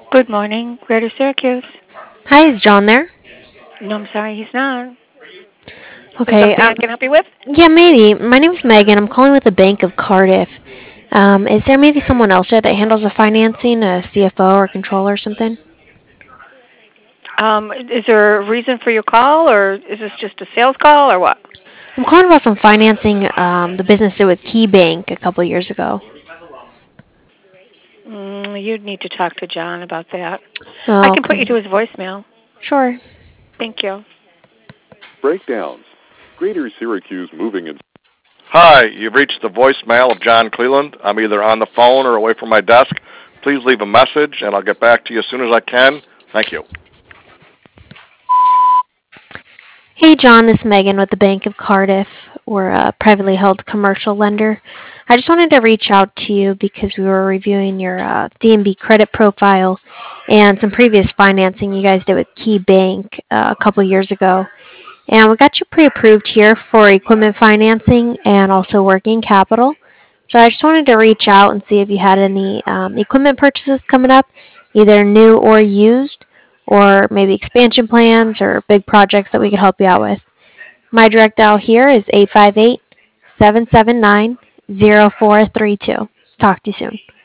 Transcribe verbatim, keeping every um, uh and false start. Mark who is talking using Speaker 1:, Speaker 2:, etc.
Speaker 1: Good morning, Greater Syracuse.
Speaker 2: Hi, is John there?
Speaker 1: No, I'm sorry, he's not. Is there
Speaker 2: Okay,
Speaker 1: something
Speaker 2: um,
Speaker 1: I can help you with?
Speaker 2: yeah, maybe. My name's Megan. I'm calling with the Bank of Cardiff. Um, is there maybe someone else there that handles the financing, a C F O or controller or something?
Speaker 1: Um, is there a reason for your call, or is this just a sales call, or what?
Speaker 2: I'm calling about some financing um, the business did with Key Bank a couple years ago.
Speaker 1: Mm, you'd need to talk to John about that. I
Speaker 2: Oh,
Speaker 1: can put you to
Speaker 2: okay.
Speaker 1: his voicemail.
Speaker 2: Sure.
Speaker 1: Thank you.
Speaker 3: Breakdowns. Greater Syracuse Moving and
Speaker 4: Hi, you've reached the voicemail of John Cleland. I'm either on the phone or away from my desk. Please leave a message, and I'll get back to you as soon as I can. Thank you.
Speaker 2: Hey, John, this is Megan with the Bank of Cardiff. We're a privately held commercial lender. I just wanted to reach out to you because we were reviewing your uh, D and B credit profile and some previous financing you guys did with Key Bank uh, a couple years ago. And we got you pre-approved here for equipment financing and also working capital. So I just wanted to reach out and see if you had any um, equipment purchases coming up, either new or used, or maybe expansion plans or big projects that we could help you out with. My direct dial here is eight five eight, seven seven nine, zero four three two. Talk to you soon.